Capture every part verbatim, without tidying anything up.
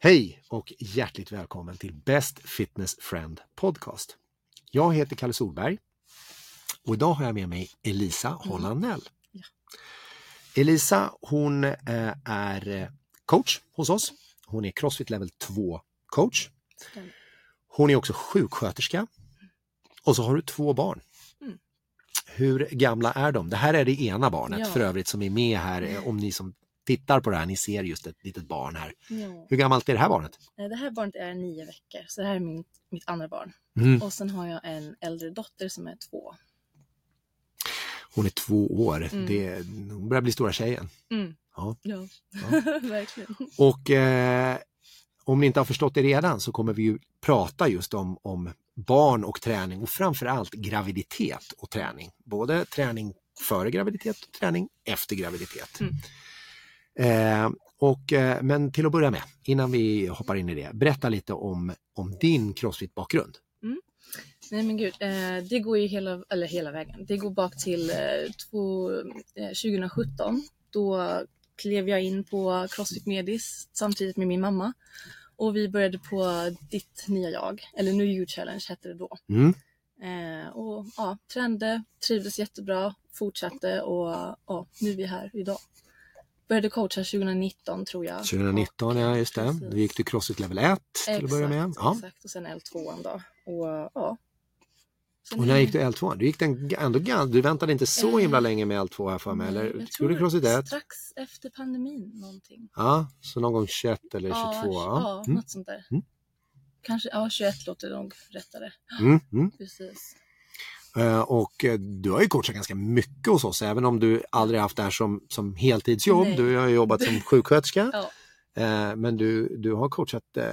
Hej och hjärtligt välkommen till Best Fitness Friend Podcast. Jag heter Kalle Solberg och idag har jag med mig Elisa Hollandell. Mm. Ja. Elisa, hon eh, är coach hos oss. Hon är CrossFit Level två coach. Hon är också sjuksköterska. Och så har du två barn. Mm. Hur gamla är de? Det här är det ena barnet ja. för övrigt som är med här. Mm. Om ni som tittar på det här, ni ser just ett litet barn här. Ja. Hur gammalt är det här barnet? Det här barnet är nio veckor. Så det här är min, mitt andra barn. Mm. Och sen har jag en äldre dotter som är två. Hon är två år. Mm. Det, hon börjar bli stora tjejen. Mm. Ja, ja. ja. verkligen. Och eh, om ni inte har förstått det redan så kommer vi ju prata just om, om barn och träning. Och framförallt graviditet och träning. Både träning före graviditet och träning efter graviditet. Mm. Eh, och, eh, men till att börja med, innan vi hoppar in i det, berätta lite om, om din CrossFit-bakgrund. Mm. Nej men gud, eh, det går ju hela, eller hela vägen. Det går bak till eh, två, eh, tjugo sjutton. Då klev jag in på CrossFit Medis samtidigt med min mamma. Och vi började på ditt nya jag, eller New You Challenge hette det då. Mm. Eh, och ja, tränade, trivdes jättebra, fortsatte och ja, nu är vi här idag. Började coacha tjugo nitton tror jag. tjugo nitton, och, ja just det. Precis. Då gick du CrossFit Level ett till exakt, att börja med. Ja. Exakt, och sen L två då. Och ja. Sen och när gick du L två? Du gick den ändå, du väntade inte så himla länge med L två här för mig, eller? Jag tror du CrossFit ett? Strax efter pandemin någonting. Ja, så någon gång tjugoett eller tjugotvå. Ja, ja mm. något sånt där. Mm. Kanske, ja tjugoett låter det nog rättare. Mm. Mm. Precis. Uh, och uh, du har ju coachat ganska mycket hos oss, även om du aldrig haft det här som, som heltidsjobb. Nej. Du har jobbat som sjuksköterska. Ja. uh, men du, du har coachat, uh,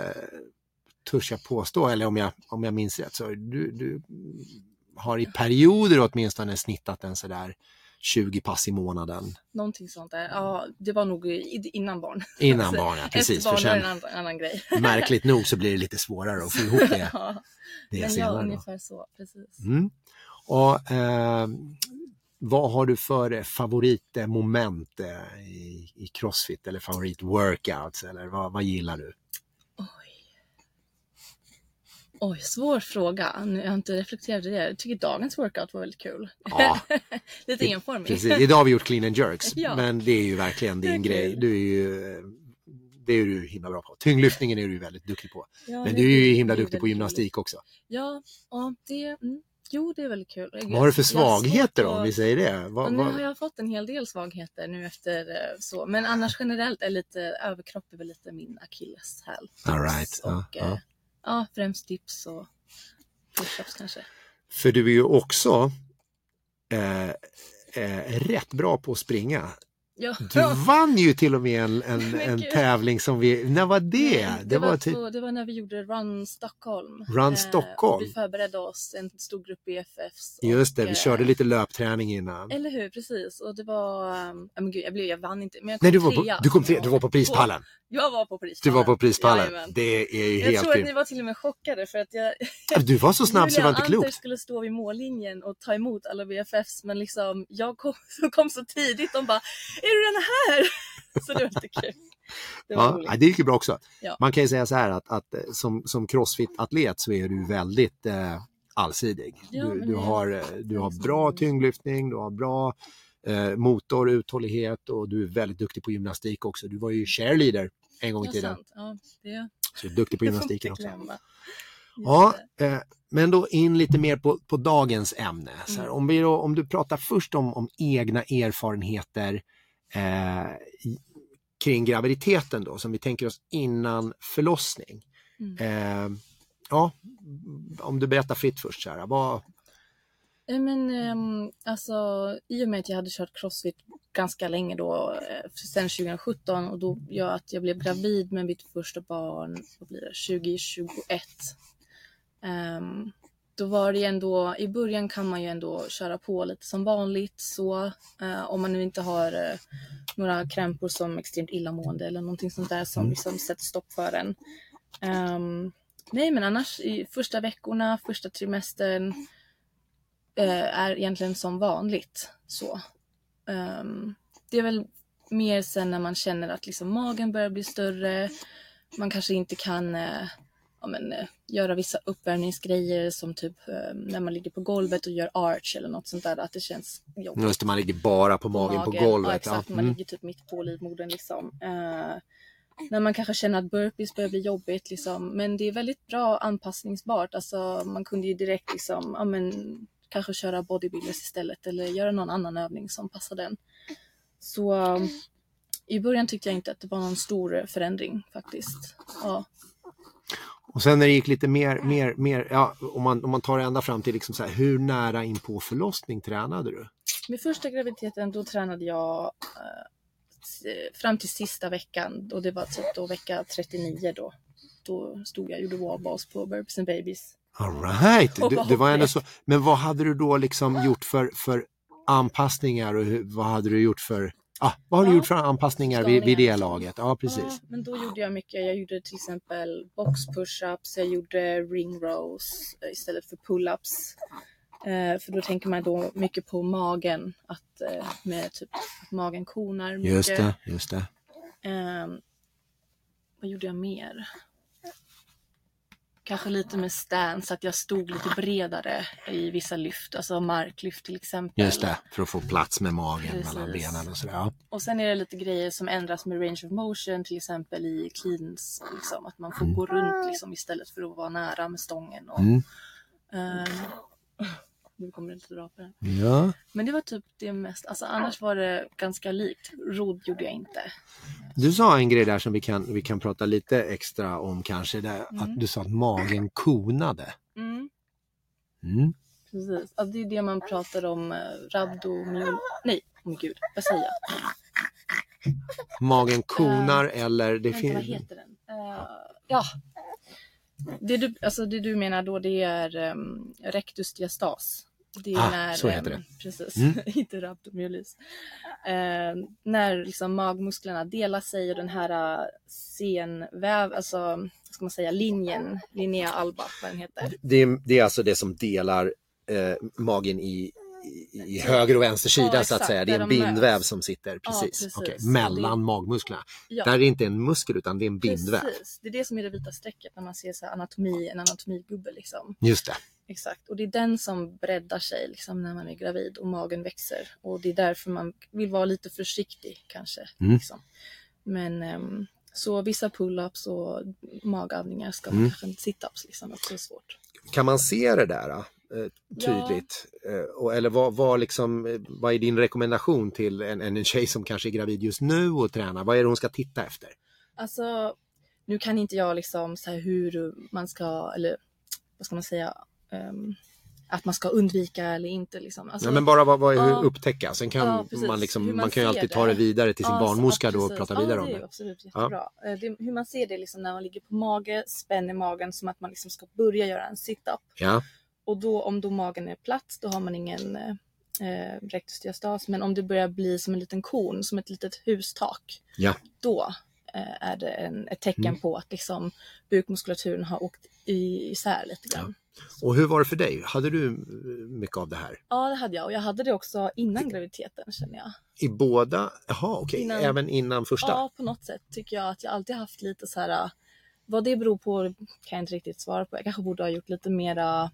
törs jag påstå, eller om jag, om jag minns rätt, så du, du har i perioder åtminstone snittat en sådär tjugo pass i månaden. Någonting sånt där. Ja, det var nog innan barn. Innan barn, ja, precis. Efter barn är en annan, annan grej. Märkligt nog så blir det lite svårare att få ihop det. Ja, det men ja, ungefär så, precis. Mm. Och eh, vad har du för favoritmoment eh, i, i CrossFit eller favoritworkouts eller vad, vad gillar du? Oj. Oj, svår fråga. Jag har inte reflekterat i det. Jag tycker dagens workout var väldigt kul. Ja. Lite enformig. Precis. Idag har vi gjort clean and jerks. Ja. Men det är ju verkligen din grej. Du är ju, det är du himla bra på. Tyngdlyftningen är du väldigt duktig på. Ja, men du är ju himla duktig på gymnastik kul. Också. Ja, ja det... Mm. Jo, det är väldigt kul. Vad har du för svagheter då, om vi säger det? Vad, nu vad... har jag fått en hel del svagheter nu efter så. Men annars generellt är lite överkropp är väl lite min akilleshäl. All right. Och, ja, ja. ja, främst dips och push-ups kanske. För du är ju också eh, eh, rätt bra på att springa. Ja. Du vann ju till och med en, en, en tävling som vi... När var det? Det, det, var var till... på, det var när vi gjorde Run Stockholm. Run Stockholm. Eh, vi förberedde oss, en stor grupp B F Fs. Just det, vi och, körde lite löpträning innan. Eller hur, precis. Och det var... Um, men gud, jag, blev, jag vann inte. Men jag kom Nej, du var, trea. på, du, kom trea, du var på prispallen. Jag var på prispallen. Du var på prispallen. Jajamän. Det är ju jag helt... Jag tror att ni var till och med chockade för att jag... Du var så snabb så det var inte klokt. Julia skulle stå vid mållinjen och ta emot alla B F Fs. Men liksom, jag kom, kom så tidigt. De bara, är du den här? Så det var lite kul. Det var ja, det gick ju bra också. Ja. Man kan ju säga så här att, att som, som CrossFit-atlet så är du väldigt eh, allsidig. Ja, du, du, jag... har, du har bra tyngdlyftning, du har bra eh, motor, uthållighet och du är väldigt duktig på gymnastik också. Du var ju cheerleader en gång i tiden. Ja, det... Så du är duktig på gymnastiken också. Ja, eh, men då in lite mer på, på dagens ämne. Så här, mm. om, vi då, om du pratar först om, om egna erfarenheter eh, kring graviditeten då, som vi tänker oss innan förlossning. Mm. Eh, ja, om du berättar fritt först så här, vad... Men um, alltså, i och med att jag hade kört CrossFit ganska länge då, sen tjugo sjutton, och då gör att jag blev gravid med mitt första barn, vad blir det, tjugo tjugoett. Um, då var det ändå, i början kan man ju ändå köra på lite som vanligt så, uh, om man nu inte har uh, några krämpor som extremt illamående eller någonting sånt där som liksom sätter stopp för en. Um, nej men annars i första veckorna, första trimestern uh, är egentligen som vanligt så. Um, det är väl mer sen när man känner att liksom magen börjar bli större man kanske inte kan eh, ja, men, eh, göra vissa uppvärmningsgrejer som typ eh, när man ligger på golvet och gör arch eller något sånt där, att det känns jobbigt. Just det, man ligger bara på magen, magen. på golvet. Ja, exakt, ja. man Mm. ligger typ mitt på livmodern liksom. Eh, när man kanske känner att burpees börjar bli jobbigt liksom. Men det är väldigt bra anpassningsbart. Alltså man kunde ju direkt liksom, ja men kanske köra bodybuilders istället eller göra någon annan övning som passar den. Så um, i början tyckte jag inte att det var någon stor förändring faktiskt. Ja. Och sen när det gick lite mer, mer, mer ja, om, man, om man tar det ända fram till liksom så här, hur nära in på förlossning tränade du? Med första graviditeten då tränade jag eh, fram till sista veckan. Och det var typ då vecka trettionio då. Då stod jag och gjorde wallballs på Burpees and Babies. All right. Du, det var ändå så. Men vad hade du då liksom gjort för, för anpassningar och hur, vad hade du gjort för ah, vad har du ja. gjort för anpassningar vid, vid det laget? Ja, precis. Ja, men då gjorde jag mycket. Jag gjorde till exempel box push-ups, jag gjorde ring rows istället för pull-ups. Eh, för då tänker man då mycket på magen, att eh, med typ att magen konar mycket. Just det, just det. Eh, vad gjorde jag mer? Kanske lite med stance, att jag stod lite bredare i vissa lyft, alltså marklyft till exempel. Just det, för att få plats med magen Precis. mellan benen och sådär. Ja. Och sen är det lite grejer som ändras med range of motion, till exempel i cleans, liksom, att man får mm. gå runt liksom, istället för att vara nära med stången. Och, mm. um, nu kommer det lite bra på den. Ja. Men det var typ det mest, alltså annars var det ganska likt. Rodd gjorde jag inte. Du sa en grej där som vi kan, vi kan prata lite extra om kanske, där, Mm. att du sa att magen konade. Mm. Mm. Precis, alltså, det är det man pratar om, eh, rabdomyol... Nej, oh gud, vad säger jag? Magen konar uh, eller... det finns. Vad heter den? Uh, ja, det du, alltså det du menar då, det är um, rektusdiastas. Det är ah, när, så heter det. Precis, mm. inte rabdomyolis. Uh, när liksom magmusklerna delar sig och den här senväv, alltså ska man säga linjen, linea alba, vad den heter. Det är, det är alltså det som delar eh, magen i, i, i höger och vänster sida, ja, så att säga. Det är en de bindväv möts. Som sitter precis, ja, precis. Okay. mellan det... magmusklerna. Ja. Där är det inte en muskel utan det är en bindväv. Precis, det är det som är det vita strecket när man ser så här anatomi, en anatomigubbe liksom. Just det. Exakt, och det är den som breddar sig liksom, när man är gravid och magen växer. Och det är därför man vill vara lite försiktig kanske. Mm. Liksom. Men um, så vissa pull-ups och magövningar ska man mm. kanske inte sit-ups liksom, också är svårt. Kan man se det där eh, tydligt? Ja. Eh, och, eller vad, vad, liksom, vad är din rekommendation till en, en tjej som kanske är gravid just nu och tränar? Vad är det hon ska titta efter? Alltså, nu kan inte jag liksom säga hur man ska, eller vad ska man säga... Um, att man ska undvika eller inte liksom. Alltså, ja, men bara vad, vad är ja, upptäcka. Sen kan ja, man liksom, man, man kan ju alltid det. ta det vidare till sin ja, barnmorska då och prata vidare ja, om det. Ja, det är absolut jättebra. Ja. Det, hur man ser det liksom när man ligger på mage, spänner magen som att man liksom ska börja göra en sit-up. Ja. Och då om då magen är platt, då har man ingen eh, rektusdiastas. Men om det börjar bli som en liten kon, som ett litet hustak, ja. då eh, är det en, ett tecken mm. på att liksom bukmuskulaturen har åkt i, isär lite grann. Ja. Och hur var det för dig? Hade du mycket av det här? Ja, det hade jag. Och jag hade det också innan graviditeten, känner jag. I båda? Jaha, okej. Okay. Innan... Även innan första? Ja, på något sätt tycker jag att jag alltid haft lite så här... Vad det beror på kan jag inte riktigt svara på. Jag kanske borde ha gjort lite mera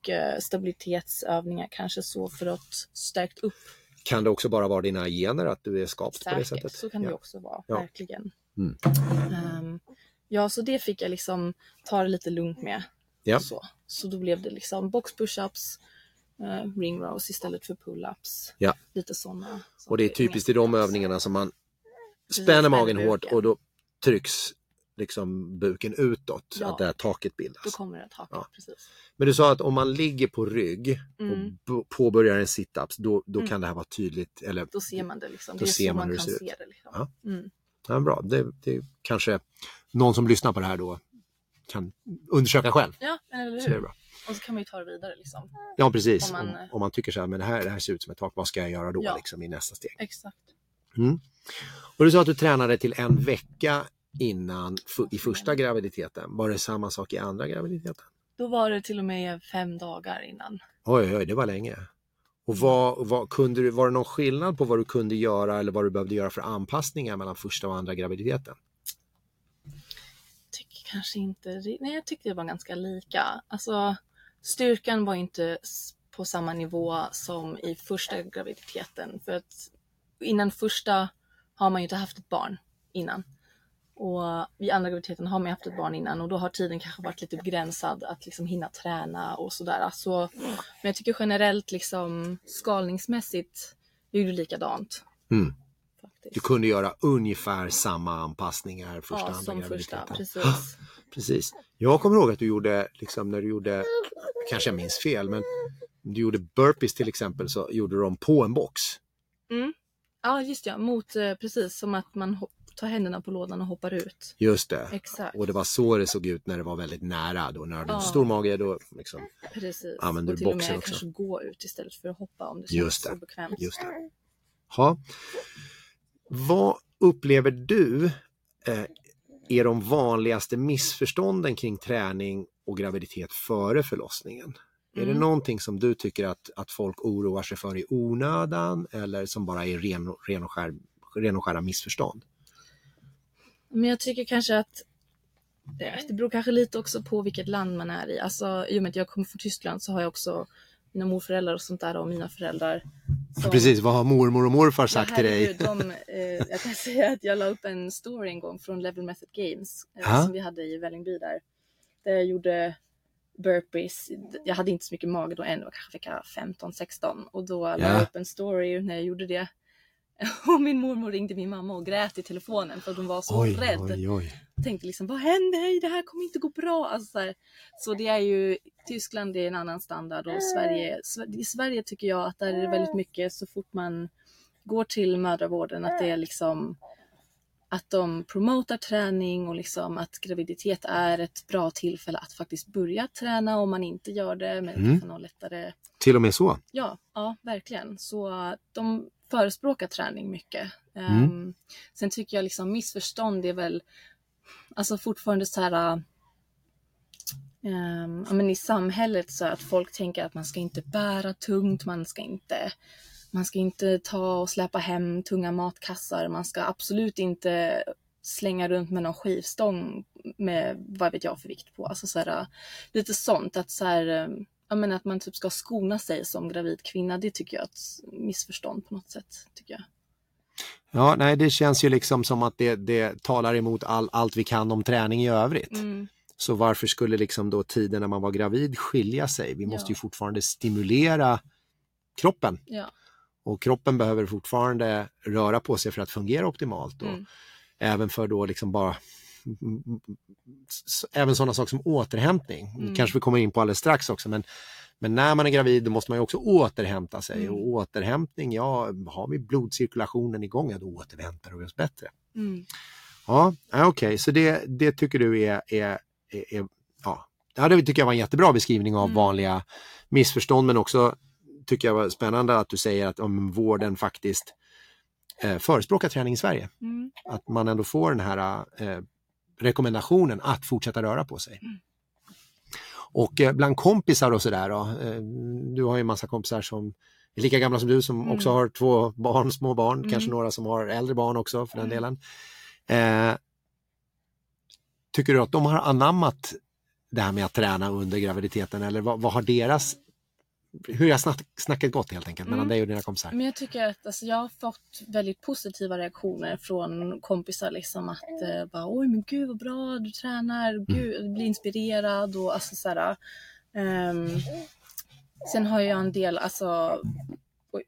bukstabilitetsövningar, kanske så, för att stärkt upp. Kan det också bara vara dina gener, att du är skapt Säkert, på det sättet? Så kan ja. det också vara, ja. verkligen. Mm. Um, ja, så det fick jag liksom ta det lite lugnt med. Ja. Så. så då blev det liksom box push-ups, uh, ring rows istället för pull-ups. Ja. Lite sådana. Och det är typiskt i de övningarna som man spänner magen buken. hårt och då trycks liksom buken utåt, ja. Att det här taket bildas. Då kommer det taket, ja. Precis. Men du sa att om man ligger på rygg mm. och b- påbörjar en sit-ups, då, då mm. kan det här vara tydligt. Eller, då ser man det liksom. Då det är ser så man man hur kan det ser se ut. det liksom. Ja. Mm. Ja, bra. Det, det är kanske någon som lyssnar på det här då kan undersöka själv. Ja, eller hur? Så det är bra. Och så kan man ju ta det vidare liksom. Ja, precis. Om man, om, om man tycker så här, men det här, det här ser ut som ett tak, vad ska jag göra då ja. liksom, i nästa steg? Exakt. Mm. Och du sa att du tränade till en vecka innan f- i första graviditeten. Var det samma sak i andra graviditeten? Då var det till och med fem dagar innan. Oj, oj, det var länge. Och vad, vad kunde du, var det någon skillnad på vad du kunde göra eller vad du behövde göra för anpassningar mellan första och andra graviditeten? kanske inte, nej jag tyckte det var ganska lika. Alltså styrkan var inte på samma nivå som i första graviditeten. För att innan första har man ju inte haft ett barn innan. Och i andra graviditeten har man haft ett barn innan och då har tiden kanske varit lite begränsad att liksom hinna träna och sådär. Så, men jag tycker generellt liksom skalningsmässigt är det likadant. Mm. Du kunde göra ungefär samma anpassningar första ja, andra som graviditeten. Första, precis. Precis. Jag kommer ihåg att du gjorde, liksom, när du gjorde, kanske jag minns fel, men du gjorde burpees till exempel så gjorde du dem på en box. Mm. Ja, just ja. Mot, precis som att man tar händerna på lådan och hoppar ut. Just det. Exakt. Och det var så det såg ut när det var väldigt nära. Då, när du hade ja. en stor mage då liksom, precis. använde och du till boxen och med också. Kanske gå ut istället för att hoppa om det känns just det. så bekvämt. Just det. Ja. Vad upplever du eh, är de vanligaste missförstånden kring träning och graviditet före förlossningen? Mm. Är det någonting som du tycker att, att folk oroar sig för i onödan eller som bara är ren, ren, och, skär, ren och skära missförstånd? Men jag tycker kanske att det beror kanske lite också på vilket land man är i. Alltså i och med att jag kommer från Tyskland så har jag också mina morföräldrar och sånt där och mina föräldrar. Som... Precis, vad har mormor och morfar sagt till dig? De, eh, jag kan säga att jag la upp en story en gång från Level Method Games eh, som vi hade i Vällingby där. Där jag gjorde burpees. Jag hade inte så mycket mage då än, det var kanske vecka femton sexton. Och då la jag upp en story när jag gjorde det. Och min mormor ringde min mamma och grät i telefonen för att hon var så oj, rädd. Oj, oj. Jag tänkte liksom, vad händer? Det här kommer inte gå bra. Alltså, så, här. Så det är ju, Tyskland är en annan standard och Sverige, i Sverige tycker jag att där är det väldigt mycket så fort man går till mödravården att det är liksom att de promotar träning och liksom att graviditet är ett bra tillfälle att faktiskt börja träna om man inte gör det. Men mm. man lättare... Till och med så? Ja, ja, verkligen. Så de förespråkar träning mycket. Mm. Um, sen tycker jag liksom missförstånd är väl alltså fortfarande så här um, ja, men i samhället så att folk tänker att man ska inte bära tungt, man ska inte man ska inte ta och släpa hem tunga matkassar, man ska absolut inte slänga runt med någon skivstång med vad vet jag för vikt på. Alltså så här, lite sånt att så här, jag menar att man typ ska skona sig som gravid kvinna, det tycker jag är ett missförstånd på något sätt, tycker jag. Ja, nej, det känns ju liksom som att det, det talar emot all, allt vi kan om träning i övrigt. Mm. Så varför skulle liksom då tiden när man var gravid skilja sig? Vi måste ja. ju fortfarande stimulera kroppen. Ja. Och kroppen behöver fortfarande röra på sig för att fungera optimalt. Och mm. även för då liksom bara även sådana saker som återhämtning. Mm. Kanske vi kommer in på alldeles strax också, men Men när man är gravid då måste man ju också återhämta sig. Mm. Och återhämtning, ja, har vi blodcirkulationen igång, ja, då återhämtar vi oss bättre. Mm. Ja, okej. Okay. Så det, det tycker du är, är, är, är ja. ja, det tycker jag var en jättebra beskrivning av mm. vanliga missförstånd. Men också tycker jag var spännande att du säger att om vården faktiskt eh, förespråkar träning i Sverige. Mm. Att man ändå får den här eh, rekommendationen att fortsätta röra på sig. Mm. Och eh, bland kompisar och sådär då, eh, du har ju en massa kompisar som är lika gamla som du som mm. också har två barn, små barn, mm. kanske några som har äldre barn också för den mm. delen. Eh, tycker du att de har anammat det här med att träna under graviditeten eller vad, vad har deras, hur har snack, snacket gått helt enkelt mellan mm. dig och dina kompisar? Men jag tycker att alltså, jag har fått väldigt positiva reaktioner från kompisar liksom att eh, bara, oj men gud vad bra du tränar, gud, mm. blir inspirerad och alltså sådär. Um, sen har jag en del alltså oj,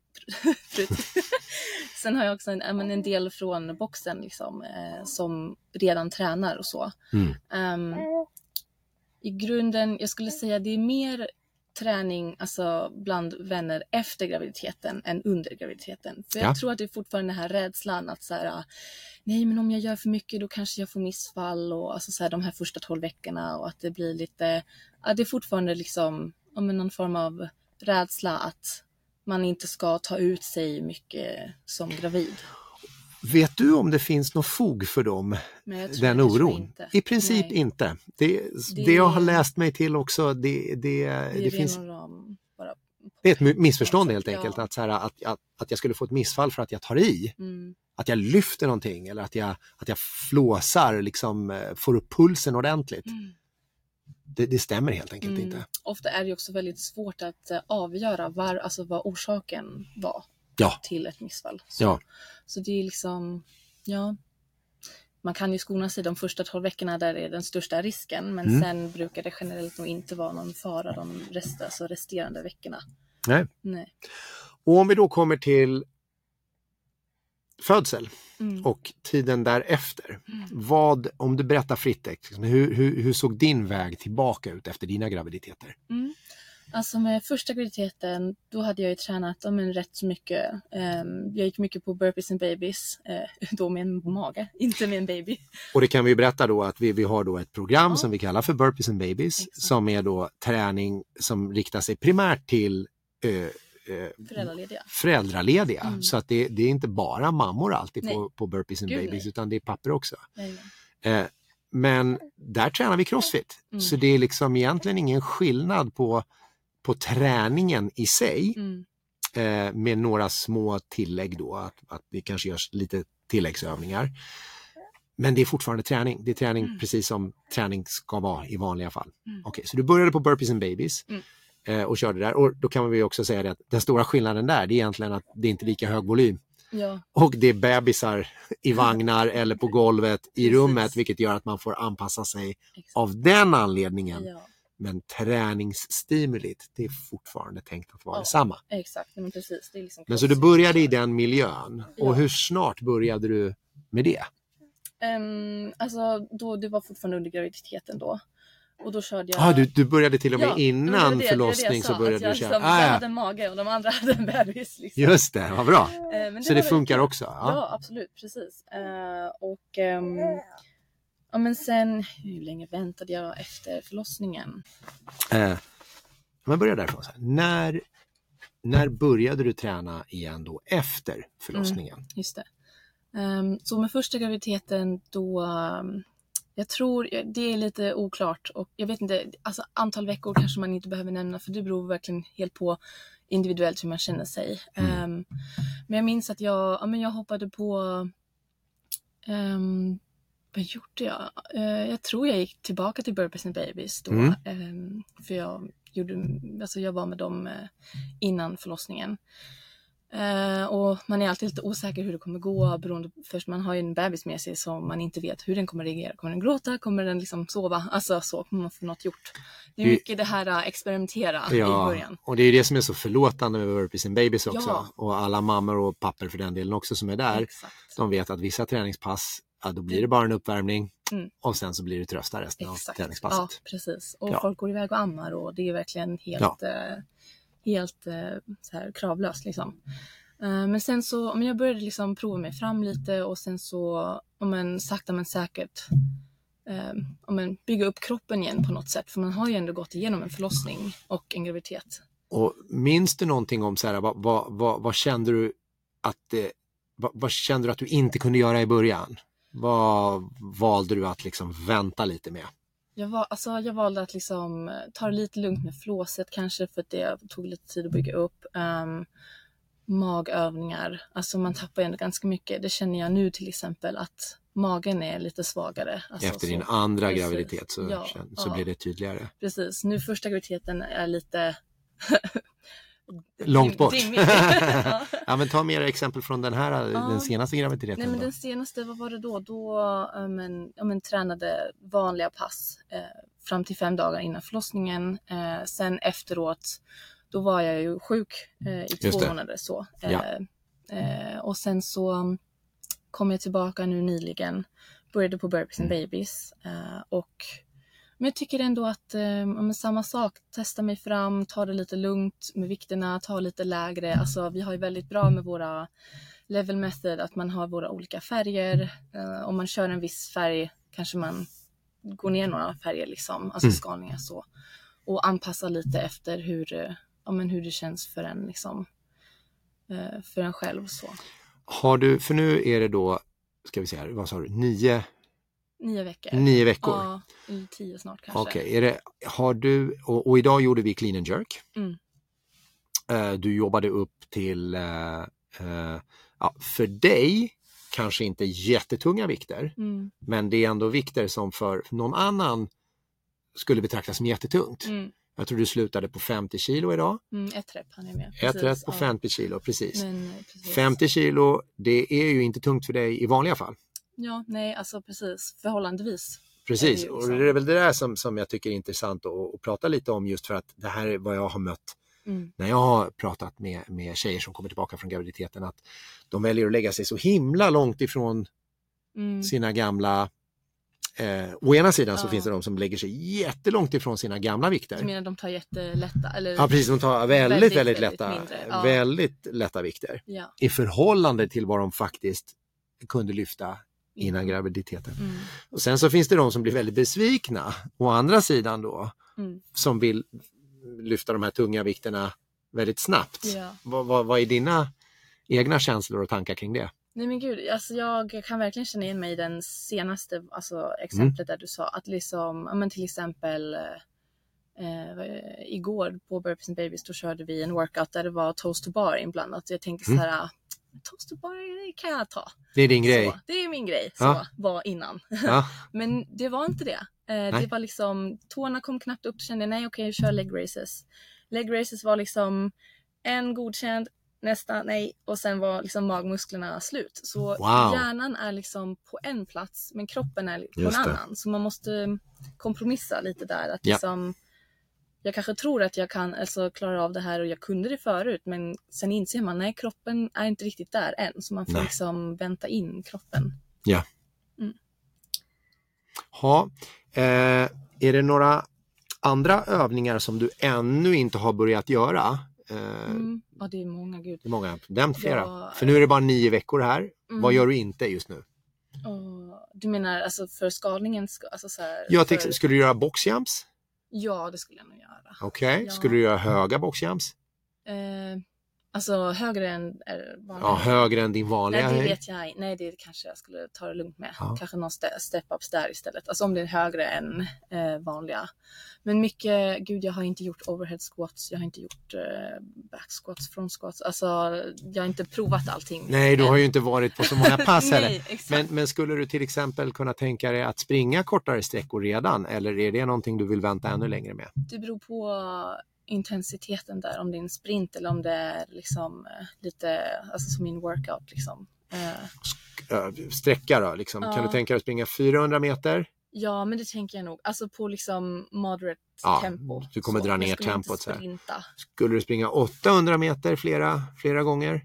sen har jag också en, en del från boxen liksom eh, som redan tränar och så. Mm. Um, i grunden, jag skulle säga det är mer träning alltså bland vänner efter graviditeten än under graviditeten. För jag ja. tror att det är fortfarande den här rädslan att så här, nej men om jag gör för mycket då kanske jag får missfall och alltså så här, de här första tolv veckorna och att det blir lite, ja, det är fortfarande liksom ja, men någon form av rädsla att man inte ska ta ut sig mycket som gravid. Vet du om det finns något fog för dem, den oron? I princip Nej. inte. Det, det, det jag har läst mig till också, det, det, det, det finns... Det är ett missförstånd helt enkelt, ja. att, så här, att, att, att jag skulle få ett missfall för att jag tar i. Mm. att jag lyfter någonting eller att jag, att jag flåsar, liksom får upp pulsen ordentligt. Mm. Det, det stämmer helt enkelt mm. inte. Ofta är det också väldigt svårt att uh, avgöra var, alltså vad orsaken var ja. till ett missfall. Så, ja. så det är liksom, ja, man kan ju skona sig de första tolv veckorna där är den största risken. Men mm. sen brukar det generellt nog inte vara någon fara de rest, alltså resterande veckorna. Nej. Nej. Och om vi då kommer till födsel mm. och tiden därefter. Mm. Vad, om du berättar fritt, hur, hur, hur såg din väg tillbaka ut efter dina graviditeter? Mm. Alltså med första graviditeten, då hade jag ju tränat om en rätt så mycket. Um, jag gick mycket på burpees and babies, uh, då med en mage, inte med en baby. Och det kan vi berätta då att vi, vi har då ett program ja. som vi kallar för burpees and babies. Exakt. Som är då träning som riktar sig primärt till uh, föräldralediga. föräldralediga. Mm. Så att det, det är inte bara mammor alltid på, på burpees and Gud, babies nej. utan det är papper också. Eh, men där tränar vi crossfit. Mm. Så det är liksom egentligen ingen skillnad på, på träningen i sig mm. eh, med några små tillägg då. Att, att det kanske görs lite tilläggsövningar. Men det är fortfarande träning. Det är träning mm. precis som träning ska vara i vanliga fall. Mm. Okej, okay, så du började på burpees and babies. Mm. och körde där. Och då kan man ju också säga det att den stora skillnaden där, det är egentligen att det inte är lika hög volym. Ja. Och det är bebisar i vagnar eller på golvet i rummet, vilket gör att man får anpassa sig Exakt. av den anledningen. Ja. Men träningsstimulit, det är fortfarande tänkt att vara ja, detsamma. Exakt, men precis. Det är liksom men så du började i den miljön. Ja. Och hur snart började du med det? Um, alltså, då, det var fortfarande under graviditeten då. Och då körde jag... Ah, du, du började till och med ja, innan det, förlossning det det så började jag du köra. Liksom, ah, jag ja. hade en mage och de andra hade en bebis. Liksom. Just det, vad bra. Uh, men det så det funkar väldigt... också? Ja, ja absolut, precis. Uh, och um, ja, men sen, hur länge väntade jag efter förlossningen? Uh, man börjar därifrån. Så här. När, när började du träna igen då efter förlossningen? Mm, just det. Um, så med första graviditeten då... Um, Jag tror, det är lite oklart och jag vet inte, alltså antal veckor kanske man inte behöver nämna för det beror verkligen helt på individuellt hur man känner sig. Mm. Um, men jag minns att jag, ja, men jag hoppade på, um, vad gjorde jag? Uh, jag tror jag gick tillbaka till burpees and babies då, mm. um, för jag, gjorde, alltså jag var med dem uh, innan förlossningen. Uh, och man är alltid lite osäker hur det kommer gå beroende på, först man har ju en bebis med sig som man inte vet hur den kommer reagera. Kommer den gråta? Kommer den liksom sova? Alltså så kommer man få något gjort. Det är mycket det här att experimentera ja, i början. Och det är det som är så förlåtande med burpees and babies också. Ja. Och alla mammor och papper för den delen också som är där. Exakt. De vet att vissa träningspass, ja, då blir det bara en uppvärmning. Mm. Och sen så blir det trösta resten Exakt. av träningspasset. Ja, precis. Och ja. folk går iväg och ammar och det är verkligen helt... Ja. Eh, helt eh, så här kravlöst liksom. Uh, men sen så, men jag började liksom prova mig fram lite och sen så, om en sakta men säkert uh, om en bygga upp kroppen igen på något sätt. För man har ju ändå gått igenom en förlossning och en graviditet. Och minns du någonting om så här, vad, vad, vad, vad kände du att eh, vad, vad kände du att du inte kunde göra i början? Vad valde du att liksom vänta lite med? Jag, var, alltså, jag valde att liksom ta det lite lugnt med flåset kanske för att det tog lite tid att bygga upp. Um, magövningar, alltså man tappar ändå ganska mycket. Det känner jag nu till exempel att magen är lite svagare. Alltså, efter så, din andra precis. graviditet så, ja, så ja. blir det tydligare. Precis, nu första graviditeten är lite långt bort. ja. ja, men ta mer exempel från den här, ja. den senaste graviditeten. Nej, men då. den senaste, vad var det då? Då um, en, um, en tränade vanliga pass eh, fram till fem dagar innan förlossningen. Eh, sen efteråt, då var jag ju sjuk eh, i två månader. Så. Eh, ja. eh, och sen så kom jag tillbaka nu nyligen. Började på burpees and mm. babies. Eh, och Men jag tycker ändå att eh, med samma sak, testa mig fram, ta det lite lugnt med vikterna, ta lite lägre. Alltså vi har ju väldigt bra med våra level method, att man har våra olika färger. Eh, om man kör en viss färg kanske man går ner några färger liksom, alltså mm. skalningar så. Och anpassa lite efter hur, ja, men hur det känns för en liksom, eh, för en själv så. Har du, för nu är det då, ska vi se här, vad sa du, nio... Nio veckor. Nio veckor. Ja, eller tio snart kanske. Okej, okay. Är det, har du, och, och idag gjorde vi clean and jerk. Mm. Uh, du jobbade upp till, uh, uh, ja, för dig kanske inte jättetunga vikter. Mm. Men det är ändå vikter som för någon annan skulle betraktas som jättetungt. Mm. Jag tror du slutade på femtio kilo idag. Mm, ett rep han är med. Ett rätt på ja. femtio kilo, precis. Men, precis. femtio kilo, det är ju inte tungt för dig i vanliga fall. Ja, nej, alltså precis. Förhållandevis. Precis, är och liksom. det är väl det där som, som jag tycker är intressant att, att prata lite om, just för att det här är vad jag har mött Mm. när jag har pratat med, med tjejer som kommer tillbaka från graviditeten, att de väljer att lägga sig så himla långt ifrån Mm. sina gamla, eh, å ena sidan så Ja. finns det de som lägger sig jättelångt ifrån sina gamla vikter. Du menar de tar jättelätta? Eller? Ja, precis, de tar väldigt, väldigt, Väldigt, väldigt lätta, mindre, ja. väldigt lätta vikter Ja. i förhållande till vad de faktiskt kunde lyfta innan Mm. graviditeten. Mm. Och sen så finns det de som blir väldigt besvikna, å andra sidan då, Mm. som vill lyfta de här tunga vikterna väldigt snabbt. Ja. Vad, vad, vad är dina egna känslor och tankar kring det? Nej men gud, alltså jag kan verkligen känna in mig i den senaste alltså, exemplet där du sa att liksom, ja, men till exempel eh, igår på Burpees and Babies då körde vi en workout där det var toast to bar inblandat. Jag tänkte Mm. så här, toast to bar kan jag ta. Det är din grej. Så, det är min grej, så Ja. var innan. Ja. Men det var inte det. Eh, det var liksom, tårna kom knappt upp, kände jag, nej okej, jag kör leg races. Leg races var liksom en godkänd, nästa nej, och sen var liksom magmusklerna slut. Så Wow. hjärnan är liksom på en plats, men kroppen är på Just en det. annan. Så man måste kompromissa lite där. Att Ja. liksom, jag kanske tror att jag kan alltså, klara av det här och jag kunde det förut, men sen inser man, nej, kroppen är inte riktigt där än. Så man får Nej. liksom vänta in kroppen. Ja. Mm. Ha. Eh, är det några andra övningar som du ännu inte har börjat göra? Eh, Mm. Ja, det är många, gud. Hur många? Nämn flera. Ja. För nu är det bara nio veckor här. Mm. Vad gör du inte just nu? Och, du menar alltså för skalningen? ska- Alltså så här, Jag för, tänkte, skulle du göra boxjumps? Ja, det skulle jag nog göra. Okej. Ja. Skulle du göra höga boxjumps? Eh, alltså högre än är vanliga. Ja, högre än din vanliga Nej, det höjd. vet jag. Nej, det kanske jag skulle ta det lugnt med. Ja. Kanske någon ste- step-ups där istället. Alltså om det är högre än eh, vanliga. Men mycket, gud jag har inte gjort overhead squats. Jag har inte gjort eh, back squats, front squats. Alltså jag har inte provat allting. Nej, du än. har ju inte varit på så många pass heller. Nej, exakt. Men, men skulle du till exempel kunna tänka dig att springa kortare sträckor redan? Eller är det någonting du vill vänta ännu längre med? Det beror på intensiteten där. Om det är en sprint eller om det är liksom eh, lite, alltså som en workout liksom. Eh, Ö, Sträcka då, liksom. Ja. Kan du tänka dig att springa fyrahundra meter? ja, men det tänker jag nog. Alltså på liksom moderate Ja, tempo. du kommer Så, dra jag ner skulle inte tempot så här. sprinta. Skulle du springa åttahundra meter flera, flera gånger?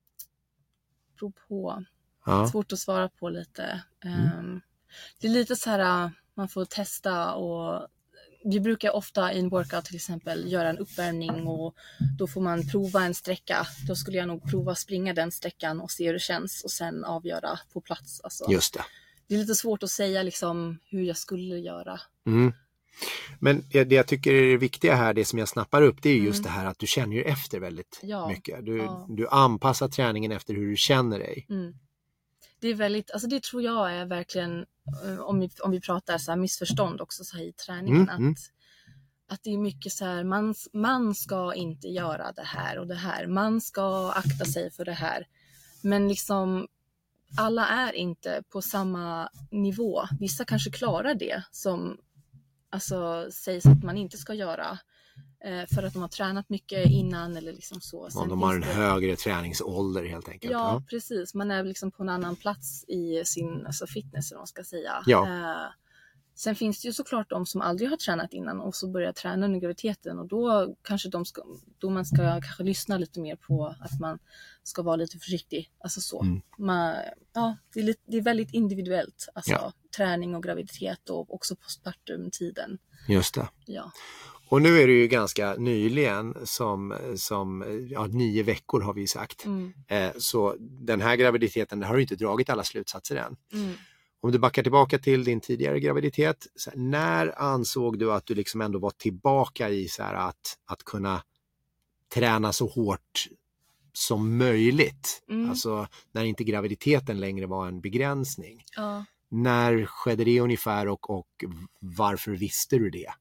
Beror på. Ja. Svårt att svara på lite. Mm. Um, det är lite så här, uh, man får testa och vi brukar ofta i en workout till exempel göra en uppvärmning och då får man prova en sträcka. Då skulle jag nog prova springa den sträckan och se hur det känns och sen avgöra på plats. Alltså, Just det. det är lite svårt att säga liksom hur jag skulle göra. Mm. Men det, det jag tycker är det viktiga här, det som jag snappar upp, det är just Mm. det här att du känner ju efter väldigt Ja, mycket. Du, ja. du anpassar träningen efter hur du känner dig. Mm. Det är väldigt, alltså det tror jag är verkligen, eh, om vi, om vi pratar så här missförstånd också så här i träningen, Mm, mm. att, att det är mycket så här, man, man ska inte göra det här och det här, man ska akta sig för det här. Men liksom, alla är inte på samma nivå. Vissa kanske klarar det som alltså, sägs att man inte ska göra. Eh, för att de har tränat mycket innan eller liksom så. Om Sen de har en finns det- högre träningsålder helt enkelt. Ja, Ja. precis. Man är liksom på en annan plats i sin alltså fitness, eller vad man ska säga. Ja. Eh, sen finns det ju såklart de som aldrig har tränat innan och så börjar träna under graviditeten. Och då kanske de ska, då man ska kanske lyssna lite mer på att man ska vara lite försiktig. Alltså så. Mm. Man, ja, det, är lite, det är väldigt individuellt. Alltså Ja. träning och graviditet och också postpartum-tiden. Just det. Ja. Och nu är det ju ganska nyligen som, som ja, nio veckor har vi sagt. Mm. Eh, så den här graviditeten, det har du inte dragit alla slutsatser än. Mm. Om du backar tillbaka till din tidigare graviditet, så här, när ansåg du att du liksom ändå var tillbaka i så här att, att kunna träna så hårt som möjligt? Mm. Alltså när inte graviditeten längre var en begränsning. Ja. När skedde det ungefär och, och varför visste du det?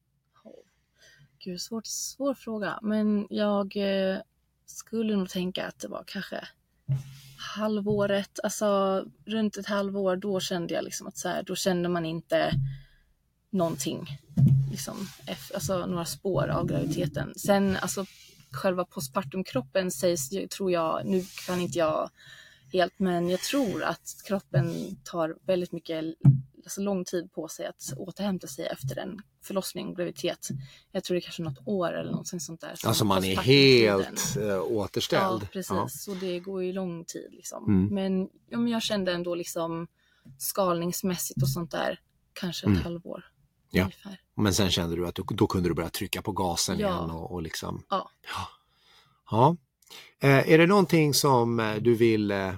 Gud, svårt, svår fråga. Men jag eh, skulle nog tänka att det var kanske halvåret, alltså runt ett halvår, då kände jag liksom att så här, då kände man inte någonting, liksom, alltså några spår av graviditeten. Sen alltså själva postpartumkroppen sägs, tror jag, nu kan inte jag helt, men jag tror att kroppen tar väldigt mycket, alltså lång tid på sig att återhämta sig efter en förlossning, graviditet. Jag tror det är kanske något år eller något sånt där. Alltså man är helt äh, återställd. Ja, precis. Ja. Så det går ju lång tid liksom. Mm. Men, ja, men jag kände ändå liksom skalningsmässigt och sånt där kanske ett mm. halvår. Ja. Ungefär. Men sen kände du att du, då kunde du börja trycka på gasen ja. igen och, och liksom. Ja. Ja. Ja. Eh, är det någonting som eh, du vill eh,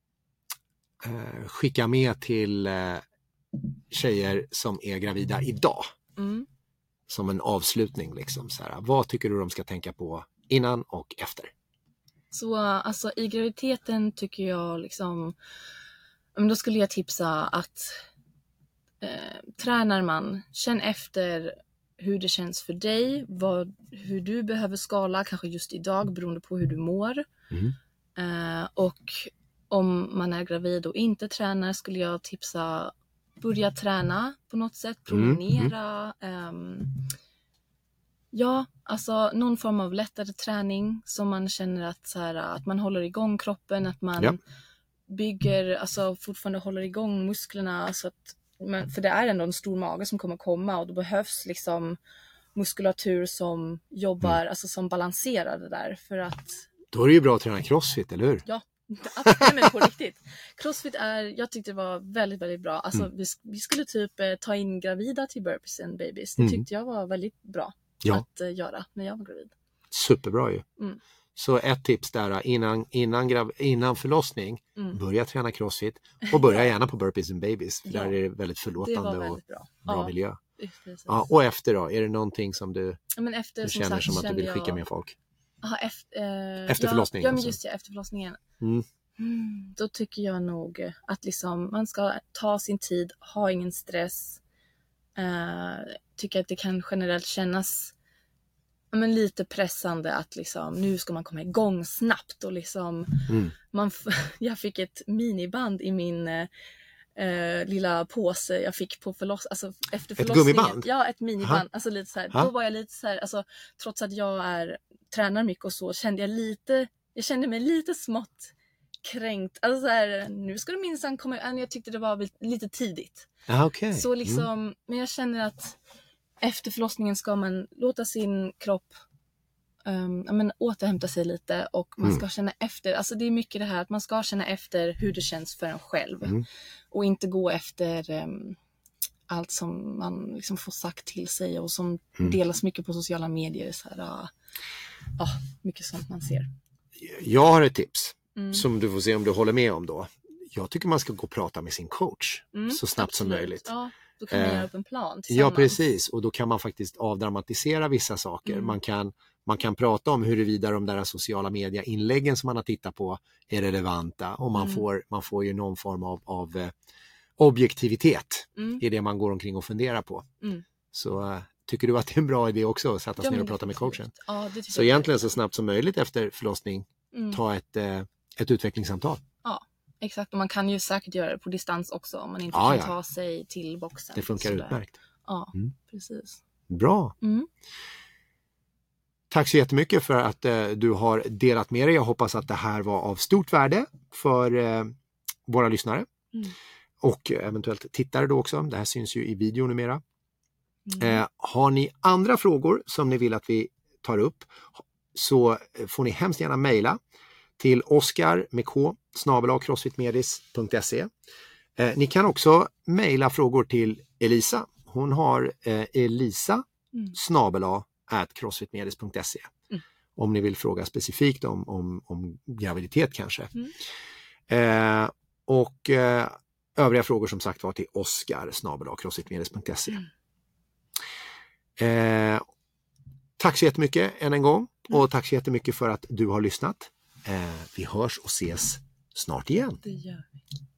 skicka med till eh, tjejer som är gravida idag? Mm. Som en avslutning liksom. Så här, vad tycker du de ska tänka på innan och efter? Så alltså i graviditeten tycker jag liksom, då skulle jag tipsa att eh, tränar man, känn efter hur det känns för dig, vad, hur du behöver skala, kanske just idag beroende på hur du mår. Mm. Eh, och om man är gravid och inte tränar skulle jag tipsa börja träna på något sätt, promenera. Mm. Um, ja, alltså någon form av lättare träning som man känner att, så här, att man håller igång kroppen, att man ja. bygger, alltså fortfarande håller igång musklerna. Så att, men, för det är ändå en stor mage som kommer komma och då behövs liksom muskulatur som jobbar, mm. alltså som balanserar det där. För att, då är det ju bra att träna crossfit, eller hur? Ja. Att, men på riktigt. Crossfit är, jag tyckte det var väldigt, väldigt bra. Alltså mm. vi, vi skulle typ eh, ta in gravida till burpees and babies. Det mm. tyckte jag var väldigt bra ja. att eh, göra när jag var gravid. Superbra ju. Mm. Så ett tips där, innan, innan, grav, innan förlossning, mm. börja träna crossfit och börja gärna på burpees and babies. För ja. där är det väldigt förlåtande det väldigt och bra, bra ja. miljö. Precis. Ja, och efter då, är det någonting som du, ja, men efter, du som känner sagt, som att du vill skicka jag... med folk? Aha, efter, eh, efter ja, förlossningen? Ja, men just det, efter förlossningen. Mm. Mm, då tycker jag nog att liksom, man ska ta sin tid, ha ingen stress. Uh, tycker att det kan generellt kännas men, lite pressande att liksom, nu ska man komma igång snabbt. Och liksom, mm. man f- jag fick ett miniband i min uh, lilla påse jag fick på förloss- alltså, efter förlossningen. Ett gummiband? Ja, ett miniband. Alltså, lite så här, då var jag lite så här, alltså, trots att jag är, tränar mycket och så, kände jag lite, jag kände mig lite smått kränkt. Alltså så här, nu ska du minsann komma. Jag tyckte det var lite tidigt. Ah, okay. Så liksom, mm. men jag känner att efter förlossningen ska man låta sin kropp um, ja, men, återhämta sig lite och man mm. ska känna efter. Alltså det är mycket det här att man ska känna efter hur det känns för en själv. Mm. Och inte gå efter um, allt som man liksom får sagt till sig och som mm. delas mycket på sociala medier. Så här, uh, uh, mycket sånt man ser. Jag har ett tips. Mm. Som du får se om du håller med om då. Jag tycker man ska gå och prata med sin coach mm, så snabbt absolut. som möjligt. Ja, då kan man eh, göra upp en plan tillsammans. Ja, precis. Och då kan man faktiskt avdramatisera vissa saker. Mm. Man, kan, man kan prata om huruvida de där sociala media-inläggen som man har tittat på är relevanta. Och man, mm. får, man får ju någon form av, av eh, objektivitet mm. i det man går omkring och funderar på. Mm. Så eh, tycker du att det är en bra idé också att sätta sig ja, ner och prata med coachen? Ja, det så egentligen så snabbt som möjligt efter förlossning mm. ta ett, eh, ett utvecklingssamtal. Ja, exakt. Och man kan ju säkert göra det på distans också om man inte ja, kan ja. ta sig till boxen. Det funkar sådär. Utmärkt. Ja, mm. precis. Bra. Mm. Tack så jättemycket för att eh, du har delat med dig. Jag hoppas att det här var av stort värde för eh, våra lyssnare. Mm. Och eventuellt tittare då också. Det här syns ju i video numera. Mm. Eh, har ni andra frågor som ni vill att vi tar upp så får ni hemskt gärna mejla till Oskar med K snabel-a crossfitmedis punkt se. Eh, ni kan också mejla frågor till Elisa. Hon har eh, Elisa mm. snabel-a at crossfitmedis punkt se. Mm. Om ni vill fråga specifikt om, om, om graviditet kanske. Mm. Eh, och eh, övriga frågor som sagt var till Oskar snabel-a crossfitmedis punkt se. Mm. Eh, tack så jättemycket än en gång. Mm. Och tack så jättemycket för att du har lyssnat. Eh, vi hörs och ses snart igen. Det gör vi.